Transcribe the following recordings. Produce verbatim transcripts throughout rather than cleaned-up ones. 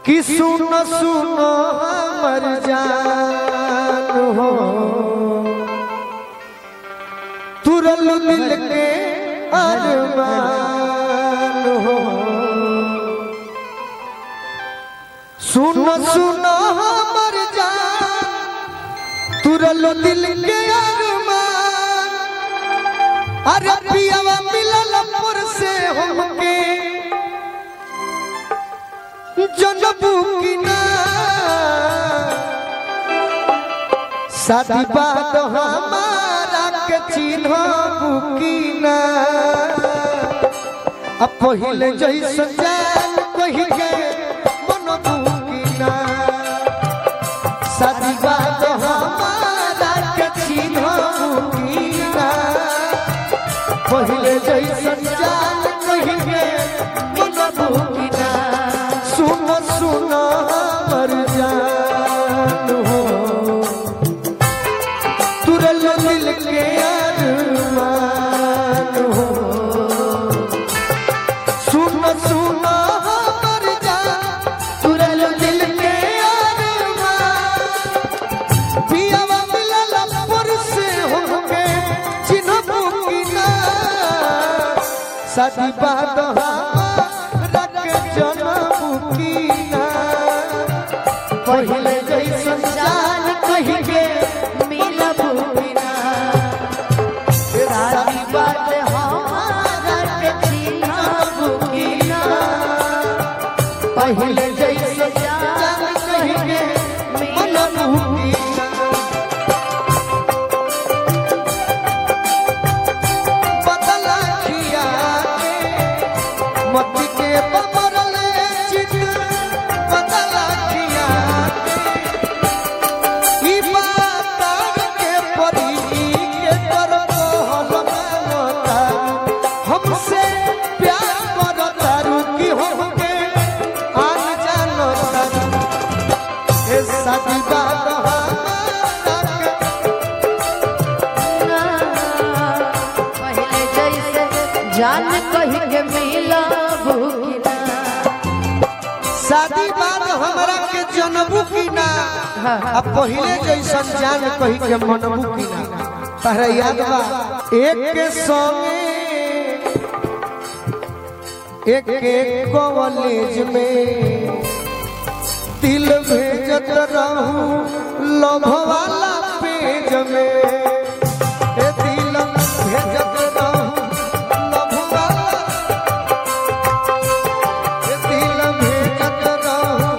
कि सुनो सुनो हमर जान हो तुरल दिल के अरमान हो। सुनो सुनो हमर जान तुरल दिल के अरमान। अरे पियावा मिलल पर से हमके जनबू की ना शादी बात हमारा के चिन्हबू की ना। अब पहले जैसन जान कही के मनबू की ना शादी बात हमारा के चिन्हबू की ना। पहले जैसन जान कही के मनबू की ना। सुनो सुनो हमर जान हो तुरल दिल के अरमान हो। सुनो सुनो हमर जान तुरल दिल के अरमान। पियावा मिलल पर से हमके चिन्हबू की ना शादी बात हमारा के जनबू की ना। पहले जैसन जान कही के मिलबू की ना शादी बात हमारा के चिन्हबू की ना। पहले जैसन जान कही के मिलबू की ना। बदला खिया के मती के बमरले चित बदला खिया के ई बात के परी के कर कहल मानता। हमसे प्यार करता रुकी हमके आन जानता। ए शादी बात हमारा के पहले जैसे जान कही के मिलबू की ना। शादी बाद हमरा के जनबू की ना। अब पहले जैसन जान कही के मनबू की ना। तहरा याद बा एक के संगे एक एक कॉलेज में दिल भेजत रहूं लव वाला पेज में। ए दिल भेजत रहूं लव वाला ए दिल भेजत रहूं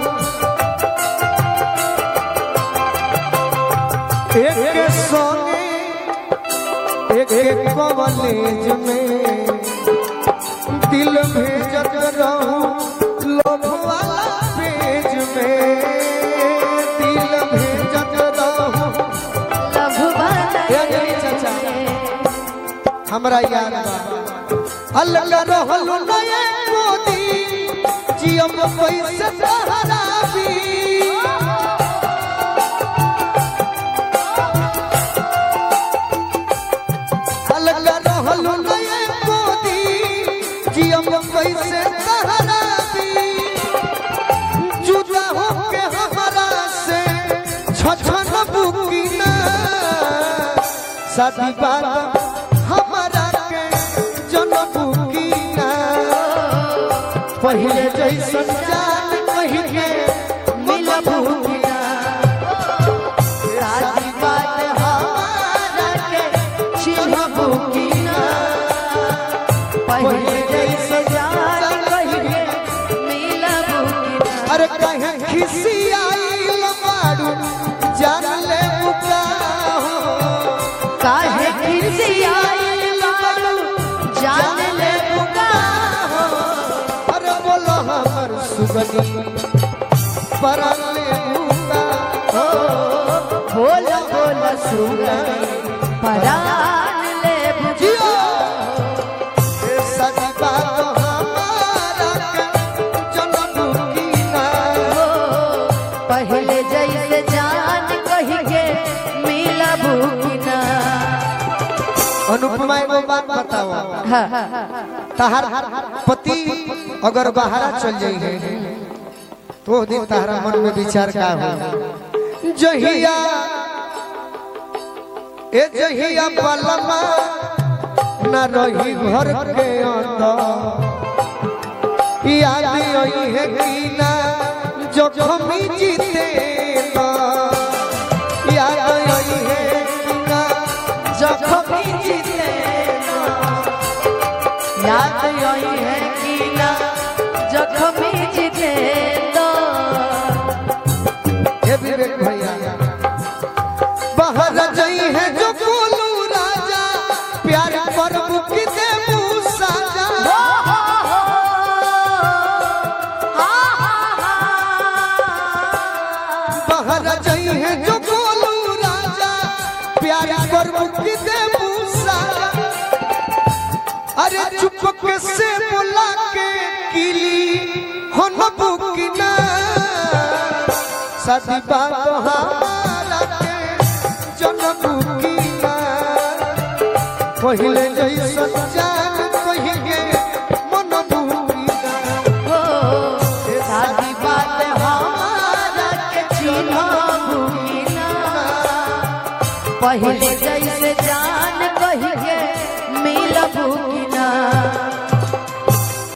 एक के संगे एक एक कॉलेज में दिल भेजत रहूं लव वाला पेज में। दिल भेजत रहूं लव वाला चाचा हमरा याद बा अलग रहल नए मोदी जियम पैसे सहारा भी। अलग रहल नए मोदी जियम पैसे सहारा भी। जुदा होके हमरा से छछनबू की ना शादी बात हमारा के जनबू की ना। पहले जैसन जान कही के मिलबू की ना शादी बात हमारा के चिन्हबू की ना। पहले जैसे जान कही के मिलबू की ना। अरे कहे खिसी आइल बाड़ू जान ले बुका हो। काहे खिसी आइल बाड़ू जान ले बुका हो। अरे बोलो हमर सुगनी परन ले बुका हो। बोल बोल सुगनी परान ले बुका ए शादी बात हमारा के जनबू की ना। पहले जैसे जान कही के मिलबू की ना। अनुपमा एगो बात बताओ। तहार पति अगर बाहर चल जाइए वो दिन तारा मन में विचार का हो जहिया ए जहिया पलमा न रही घर के अंदर याद आई है कि ना जोखमी जीते याद आई है कि ना जख्मी जीते याद आई है कि ना जख्मी जीते हे विवेक भैया बाहर जाई है जो बोलू राजा प्यार पर मुक्ति दे साजा बाहर जाई है जो बोलू राजा प्यार पर मुक्ति दे साजा अरे चुप से बोला के किली हो न बुकिना सदी बात हमारा के जन्म बुकिना पहले जैसन जान कहिए मन बुकिना हो सादी बात हमारा के जन्म बुकिना पहले जैसे जान कहिए मिल बुकिना